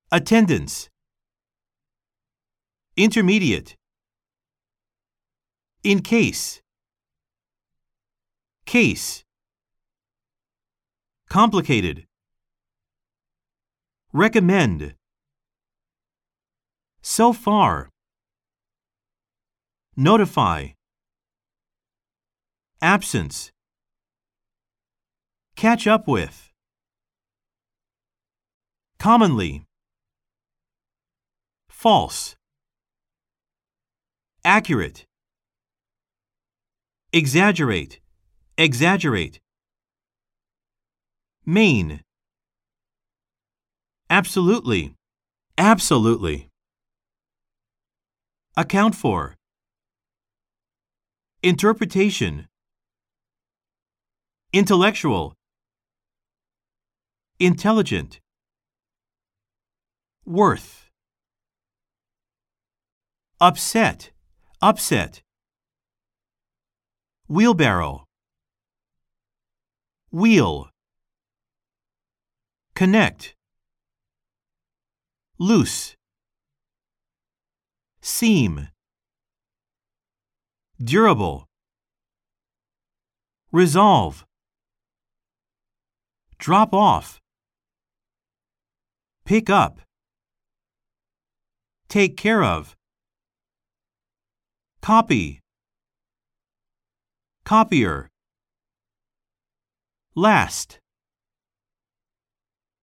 attendance, intermediate, in case, case, complicated, recommend, so far, notify, absence, catch up with, commonly, false, accurate, exaggerate, exaggerate, main, absolutely, absolutely, account for, interpretation, intellectual, intelligent, worth, upset, upset, wheelbarrow, wheel, connect, loose, seam, durable, resolve, drop off, pick up, take care of, copy, copier, last.